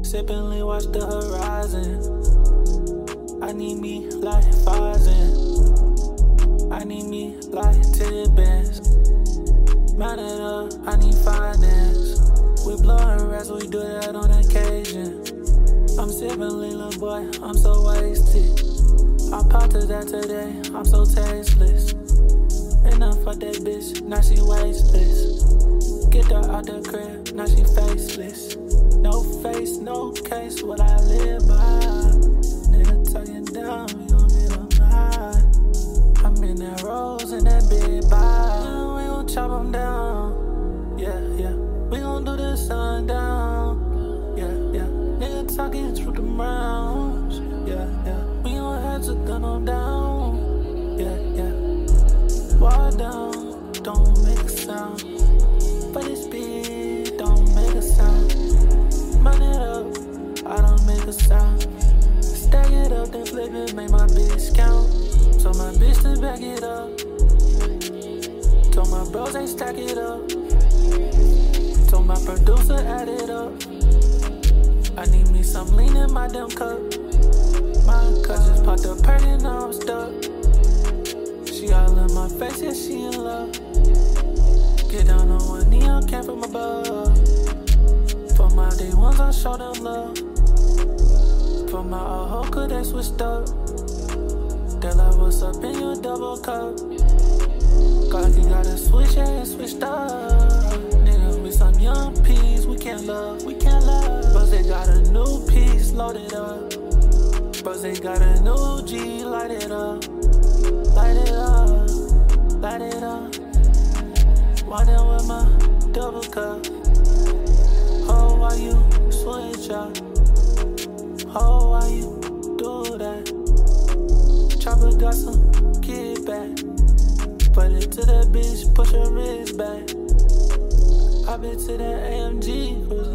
Sippingly watch the horizon. I need me like Farzin. I need me like 10 bands. Mount it up, I need finance. We blowin' rats, we do that on occasion. I'm sippingly, little boy, I'm so wasted. I popped to that today, I'm so tasteless. And I fuck that bitch, now she wasteless. Get her out the crib, now she faceless. No face, no case, what I live by. Nigga talking down, we gon' get a ride. I'm in that rose and that big vibe. We gon' chop them down. Yeah, yeah. We gon' do this sundown. Yeah, yeah. Nigga talking through the rounds. Yeah, yeah. We gon' have to gun them down. Yeah, yeah. Wall down, don't make a sound. But it's big, don't make a sound. Run it up, I don't make a sound. Stack it up, then flip it, make my bitch count. Told my bitch to back it up. Told my bros they stack it up. Told my producer add it up. I need me some lean in my damn cup. My cup just popped a perk and now I'm stuck. She all in my face, yeah, she in love. Get down on one knee, I came from above. For my day ones, I show them love. For my old hoe, cause they switched up. They're like, what's up in your double cup? God, you gotta switch, yeah, it switched up. Nigga, we some young peas, we can't love, we can't love. But they got a new piece, load it up. But they got a new G, light it up. Light it up, light it up. Windin' with my double cup. Oh, why you switch up? Oh, why you do that? Chopper got some kickback. Put it to that bitch, push her wrist back. I been to that AMG, cruising.